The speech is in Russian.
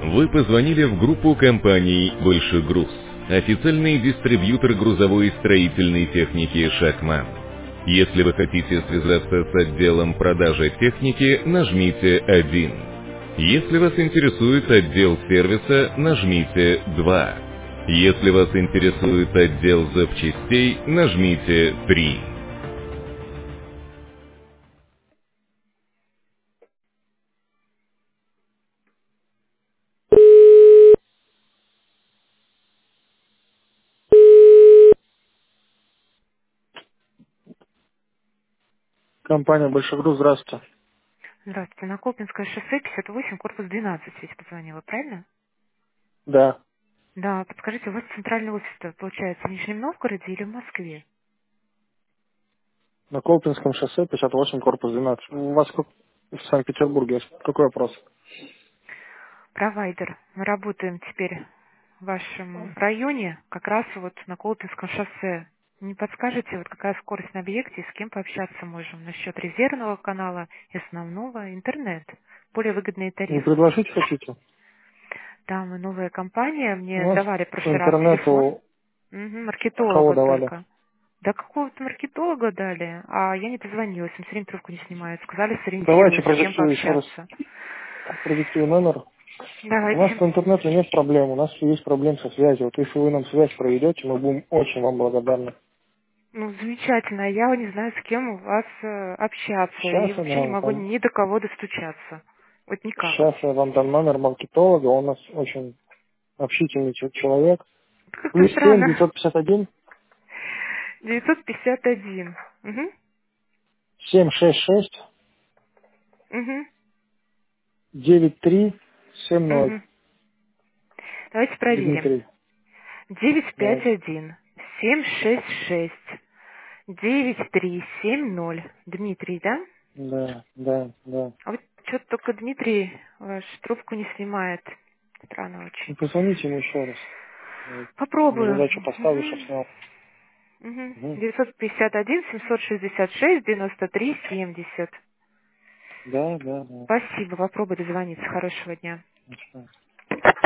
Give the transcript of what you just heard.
Вы позвонили в группу компаний «Большой груз», официальный дистрибьютор грузовой и строительной техники «Шахман». Если вы хотите связаться с отделом продажи техники, нажмите 1. Если вас интересует отдел сервиса, нажмите 2. Если вас интересует отдел запчастей, нажмите 3. Компания «Большегруз», здравствуйте. Здравствуйте. На Колпинское шоссе 58, корпус 12. Ведь позвонила, правильно? Да, Да, подскажите, у вас центральный офис, получается, в Нижнем Новгороде или в Москве? на Колпинском шоссе 58, корпус 12. У вас в Санкт-Петербурге какой вопрос? Провайдер. Мы работаем теперь в вашем районе, как раз вот на Колпинском шоссе. Не подскажете, вот какая скорость на объекте и с кем пообщаться можем насчет резервного канала и основного интернет? Более выгодные Не тарифы. предложить хотите? Там и новая компания, У мне нас давали в по прошлый раз телефон. интернету Мгм, кого маркетолога давали? только. Да какого-то маркетолога дали, а я не дозвонилась, им все время трубку не снимают. Сказали, Давайте сориентируюсь, с кем продиктую еще раз. пообщаться. Продиктую номер. У нас Давайте. по интернету нет проблем, у нас есть проблем со связью. Вот если вы нам связь проведете, мы будем очень вам благодарны. Ну, замечательно. Я не знаю, с кем у вас общаться. И Сейчас я вообще не вам могу там, ни до кого достучаться. Вот никак. сейчас я вам дам номер маркетолога, он у нас очень общительный человек. Как-то Плюс 7 странно. 951 951. Угу. 766 Угу. 9370. Угу. Давайте проверим. Дмитрий. Давайте. 951 766 9370. Дмитрий, да? Да, да, да. А вот что-то только Дмитрий ваш трубку не снимает. Странно Ну, очень. позвоните ему еще раз. Я Попробую. задачу поставлю, чтобы снял. Угу. Мгм. 951 766 93 70. Да, да, да. Спасибо. Попробую дозвониться. Хорошего дня. Хорошо.